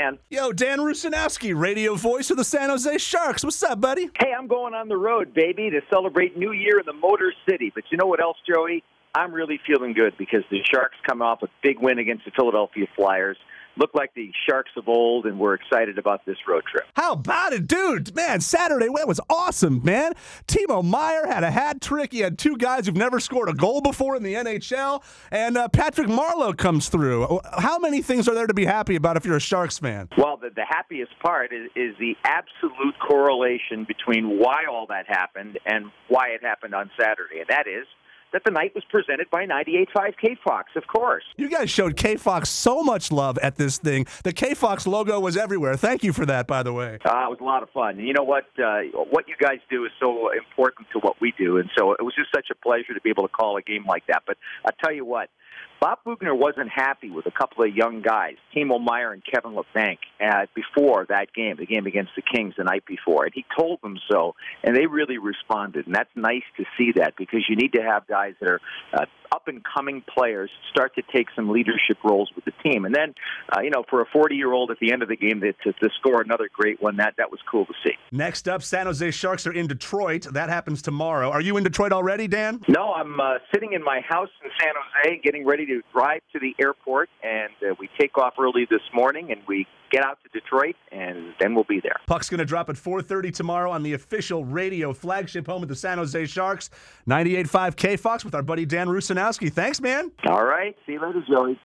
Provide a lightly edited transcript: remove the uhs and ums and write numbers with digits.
Dan. Yo, Dan Rusanowski, radio voice of the San Jose Sharks. What's up, buddy? Hey, I'm going on the road, baby, to celebrate New Year in the Motor City. But you know what else, Joey? I'm really feeling good because the Sharks come off a big win against the Philadelphia Flyers. Look like the Sharks of old, and we're excited about this road trip. How about it, dude? Man, Saturday was awesome, man. Timo Meier had a hat trick. He had two guys who've never scored a goal before in the NHL, and Patrick Marleau comes through. How many things are there to be happy about if you're a Sharks fan? Well, the happiest part is the absolute correlation between why all that happened and why it happened on Saturday, and that is that the night was presented by 98.5 K-Fox, of course. You guys showed K-Fox so much love at this thing. The K-Fox logo was everywhere. Thank you for that, by the way. It was a lot of fun. And you know what? What you guys do is so important to what we do, and so it was just such a pleasure to be able to call a game like that. But I'll tell you what, Bob Boughner wasn't happy with a couple of young guys, Timo Meier and Kevin Labanc, before that game, the game against the Kings the night before. And he told them so, and they really responded. And that's nice to see that because you need to have guys that are up-and-coming players start to take some leadership roles with the team. And then, for a 40-year-old at the end of the game to score another great one, that was cool to see. Next up, San Jose Sharks are in Detroit. That happens tomorrow. Are you in Detroit already, Dan? No, I'm sitting in my house in San Jose getting ready to drive to the airport, and we take off early this morning, and we get out to Detroit, and then we'll be there. Puck's going to drop at 4:30 tomorrow on the official radio flagship home of the San Jose Sharks, 98.5 K-Fox with our buddy Dan Rusanowski. Thanks, man. All right. See you later, Joey.